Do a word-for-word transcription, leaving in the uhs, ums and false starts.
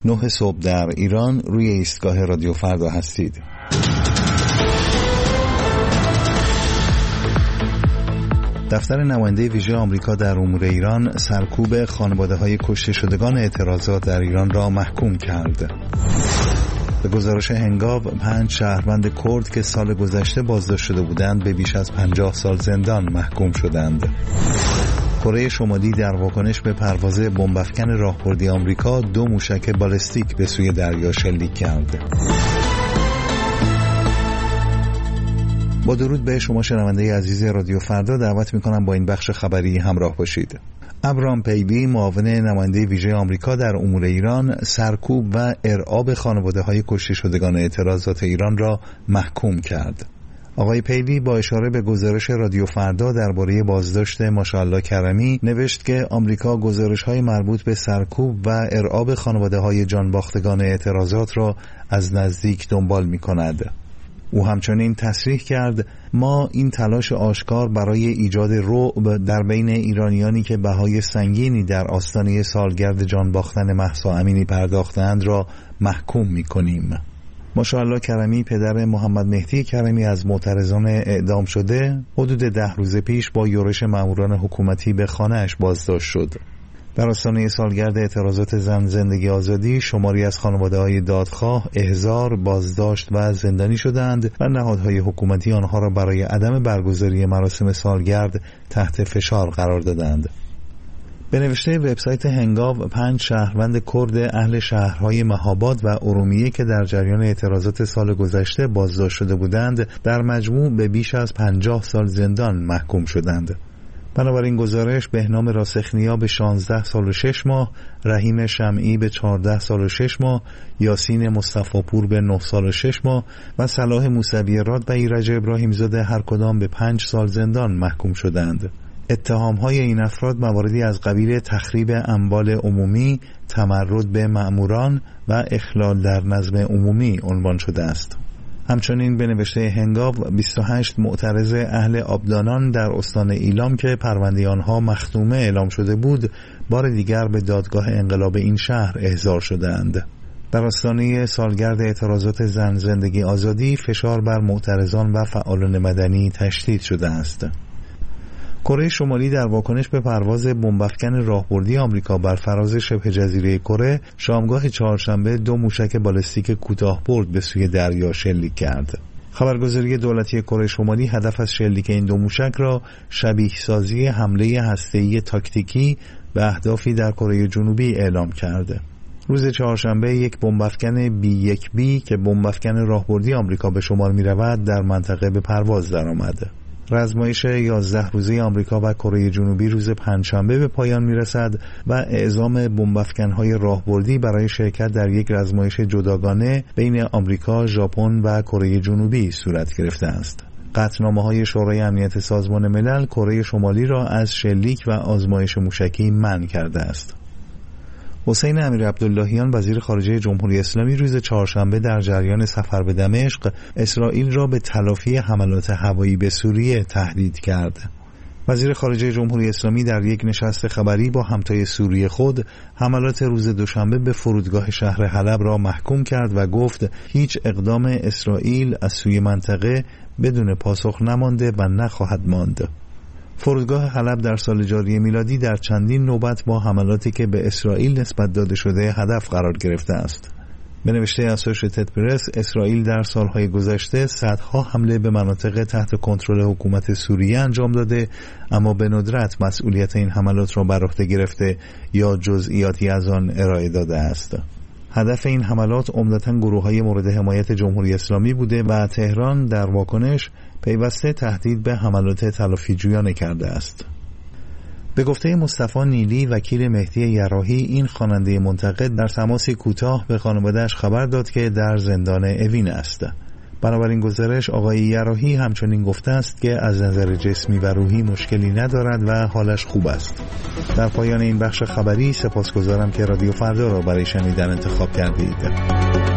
نه صبح در ایران روی ایستگاه رادیو فردا هستید. دفتر نماینده ویژه آمریکا در امور ایران سرکوب خانواده‌های کشته شدگان اعتراضات در ایران را محکوم کرد. به گزارش هنگاو پنج شهروند کرد که سال گذشته بازداشت شده بودند به بیش از پنجاه سال زندان محکوم شدند. کره شمالی در واکنش به پرواز بمب‌افکن راهبردی آمریکا دو موشک بالستیک به سوی دریا شلیک کرد. با درود به شما شنونده عزیز رادیو فردا، دعوت میکنم با این بخش خبری همراه باشید. ابراهام پیلی، معاون نماینده ویژه آمریکا در امور ایران، سرکوب و ارعاب خانواده‌های کشته شدگان اعتراضات ایران را محکوم کرد. آقای پیلی با اشاره به گزارش رادیو فردا درباره بازداشت ماشاءالله کرمی نوشت که آمریکا گزارش‌های مربوط به سرکوب و ارعاب خانواده‌های جانباختگان اعتراضات را از نزدیک دنبال می‌کند. او همچنین تصریح کرد ما این تلاش آشکار برای ایجاد رعب در بین ایرانیانی که بهای سنگینی در آستانه سالگرد جان باختن مهسا امینی پرداختند را محکوم می‌کنیم. ماشاءالله کرمی، پدر محمد مهدی کرمی از معترضان اعدام شده، حدود ده روز پیش با یورش ماموران حکومتی به خانه‌اش بازداشت شد. در آستانه سالگرد اعتراضات زن زندگی آزادی، شماری از خانواده‌های دادخواه احضار، بازداشت و زندانی شدند و نهادهای حکومتی آنها را برای عدم برگزاری مراسم سالگرد تحت فشار قرار دادند. به نوشته وبسایت هنگاو، پنج شهروند کرد اهل شهرهای مهاباد و ارومیه که در جریان اعتراضات سال گذشته بازداشت شده بودند، در مجموع به بیش از پنجاه سال زندان محکوم شدند. بنابراین گزارش بهنام راسخنیا به شانزده سال و شش ماه، رحیم شمعی به چهارده سال و شش ماه، یاسین مصطفی پور به نه سال و شش ماه و صلاح موسوی راد و ایرج ابراهیم زاده هر کدام به پنج سال زندان محکوم شدند. اتهام‌های این افراد مواردی از قبیل تخریب اموال عمومی، تمرد به مأموران و اخلال در نظم عمومی عنوان شده است. همچنین به نوشته هنگاو، بیست و هشت معترض اهل آبدانان در استان ایلام که پرونده آنها مختومه اعلام شده بود، بار دیگر به دادگاه انقلاب این شهر احضار شدند. در آستانه سالگرد اعتراضات زن زندگی آزادی، فشار بر معترضان و فعالان مدنی تشدید شده است. کره شمالی در واکنش به پرواز بمب‌افکن راهبردی آمریکا بر فراز شبه جزیره کره، شامگاه چهارشنبه دو موشک بالستیک کوتاه‌برد به سوی دریا شلیک کرد. خبرگزاری دولتی کره شمالی هدف از شلیک این دو موشک را شبیه سازی حمله هسته‌ای تاکتیکی به اهدافی در کره جنوبی اعلام کرده. روز چهارشنبه یک بمب‌افکن بی یک بی که بمب‌افکن راهبردی آمریکا به شمار می‌رود در منطقه به پرواز درآمد. رزمایش یازده روزه آمریکا و کره جنوبی روز پنجشنبه به پایان میرسد و اعزام بمب‌افکن‌های راهبردی برای شرکت در یک رزمایش جداگانه بین آمریکا، ژاپن و کره جنوبی صورت گرفته است. قطعنامه‌های شورای امنیت سازمان ملل کره شمالی را از شلیک و آزمایش موشکی منع کرده است. حسین امیرعبداللهیان، وزیر خارجه جمهوری اسلامی، روز چهارشنبه در جریان سفر به دمشق، اسرائیل را به تلافی حملات هوایی به سوریه تهدید کرد. وزیر خارجه جمهوری اسلامی در یک نشست خبری با همتای سوریه خود حملات روز دوشنبه به فرودگاه شهر حلب را محکوم کرد و گفت هیچ اقدام اسرائیل از سوی منطقه بدون پاسخ نمانده و نخواهد ماند. فرودگاه حلب در سال جاری میلادی در چندین نوبت با حملاتی که به اسرائیل نسبت داده شده هدف قرار گرفته است. به نوشته اسوشییتد پرس، اسرائیل در سالهای گذشته صدها حمله به مناطق تحت کنترل حکومت سوریه انجام داده، اما به ندرت مسئولیت این حملات را بر عهده گرفته یا جزئیاتی از آن ارائه داده است. هدف این حملات عمدتاً گروه‌های مورد حمایت جمهوری اسلامی بوده و تهران در واکنش پیوسته تهدید به حملات تلافیجویانه کرده است. به گفته مصطفی نیلی، وکیل مهدی یراحی، این خواننده منتقد در تماسی کوتاه به خانواده‌اش خبر داد که در زندان اوین است. بنابراین گزارش آقای یراحی همچنین گفته است که از نظر جسمی و روحی مشکلی ندارد و حالش خوب است. در پایان این بخش خبری سپاسگزارم که رادیو فردا را برای شنیدن انتخاب کردید.